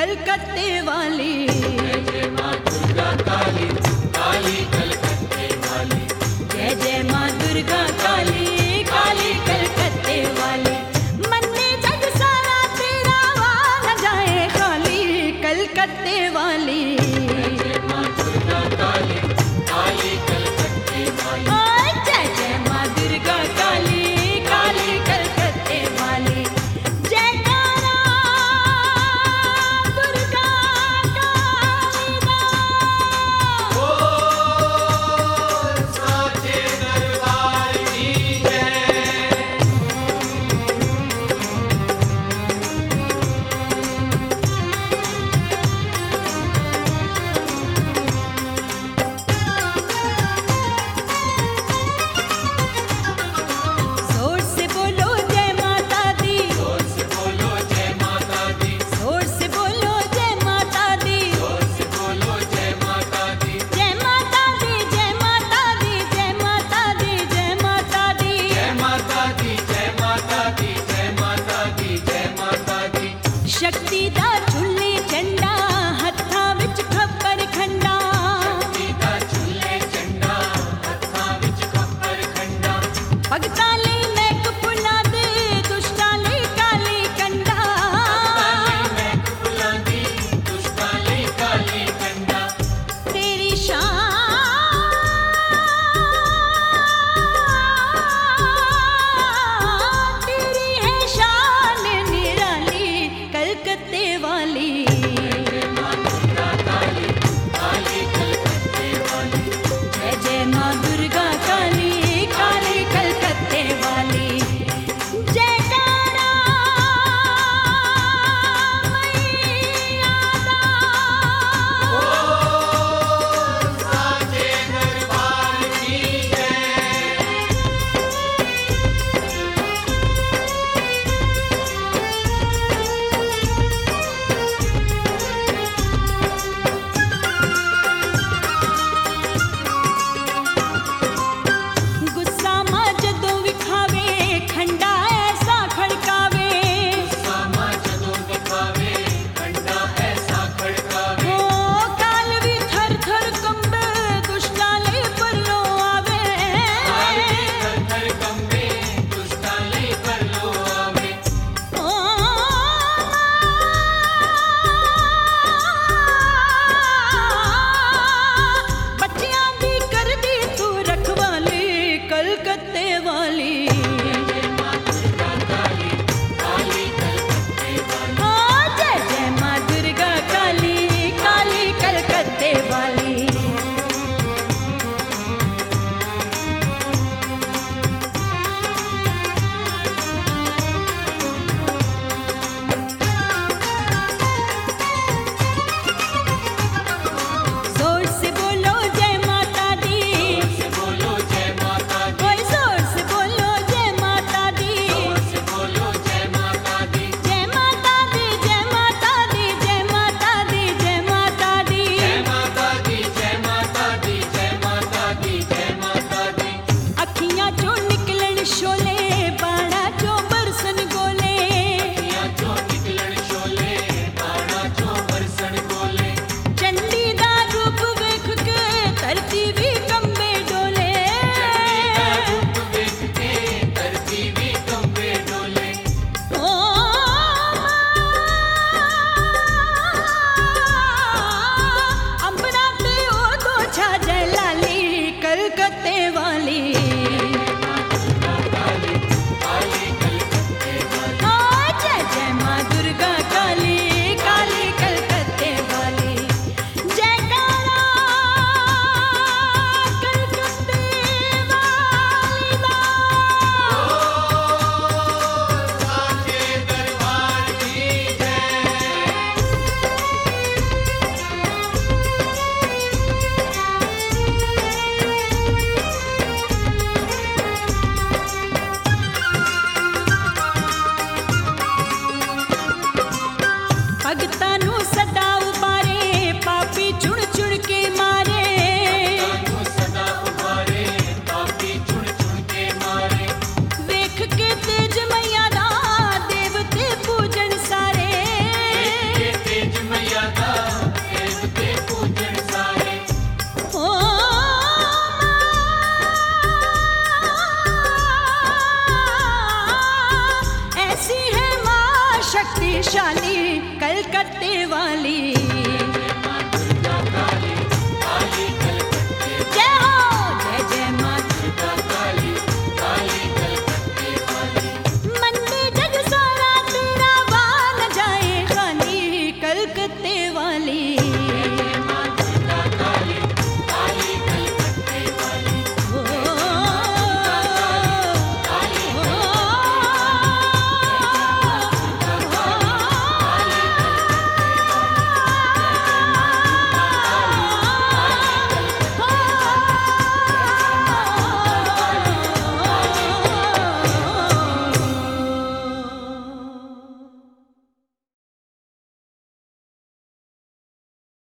कलकत्ते वाली। जय जय माँ दुर्गा काली, काली कलकत्ते वाली। जय जय माँ दुर्गा काली, काली कलकत्ते वाली। मन में जग सारा तेरा वाला जाए खाली, कलकत्ते वाली। जय जय माँ दुर्गा काली, काली कलकत्ते वाली। ओए जय जय माँ दुर्गा काली, काली कलकत्ते वाली। जयकारा दुर्गा काली दा। बोल साचे दरबार की जय। जोर से बोलो जय माता दी, जोर से बोलो जय माता दी, जोर से बोलो जय माता दी। जोर से बोलो जय माता दी। जय माता दी, जय माता दी, जय माता दी, जय माता दी। जय माता दी, जय माता दी, जय माता दी, जय माता दी। शक्ति दा झुल्ले झंडा, हत्थां विच खप्पर खंडा। सीता झूले झंडा, हत्थां विच खप्पर खंडा। भगतां लई नेक फुल्लां दे, दुष्टां लई काली कंडा। काली महक फुल्लां दी, दुष्टां लई काली कंडा। तेरी शान तेरी है शान निराली, कलकत्ते वाली। जय जय माँ दुर्गा काली, काली कलकत्ते वाली। जय जय माँ दुर्गा काली, काली कलकत्ते वाली। जयकारा मैया दा। बोल साचे दरबार की जय। गुस्सा मां जदों विखावे, खंडा ऐसा खड़कावे। सामा जदों दिखावे, खंडा ऐसा खड़कावे। ओ काल भी थर थर कंबे, दुष्टां लई परलो आवे। काल भी थर थर कंबे, दुष्टां लई परलो आवे। ओ बच्चियां दी करदी तू रखवाली, कलकत्ते वाली। जय माँ दुर्गा काली, काली कलकत्ते वाली। ओ जय जय माँ दुर्गा काली, काली कलकत्ते वाली। जोर से बोलो जय माता दी, जोर से बोलो जय माता दी, ओए जोर से बोलो जय माता दी। जोर से बोलो जय माता दी। जय माता दी, जय माता दी, जय माता दी, जय माता दी। जय माता दी, जय माता दी, जय माता दी, जय माता दी। अखियां चों निकलन शोले, बाणा चों बरसन गोले। अखियाँ चों निकलन शोले, बाणा चों बरसन गोले। चंडी दा रूप वेख के धरती भी कंबे डोले। चंडी दा रूप वेख के धरती भी कंबे डोले। ओ अंबरा ते ओदो छा जय लाली, कलकत्ते वाली। काली, काली कलकत्ते वाली। ओ जय जय माँ दुर्गा काली, काली कलकत्ते वाली। जयकारा कलकत्ते वाली दा। बोल साचे दरबार की जय। भगतां नूं सदा उबारे, पापी चुण चुण के मारे। तानू सदा उभारे, पापी चुन चुन के मारे। वेख के तेज मैया दा, देवते पूजन सारे। के तेज कलकत्ते वाली।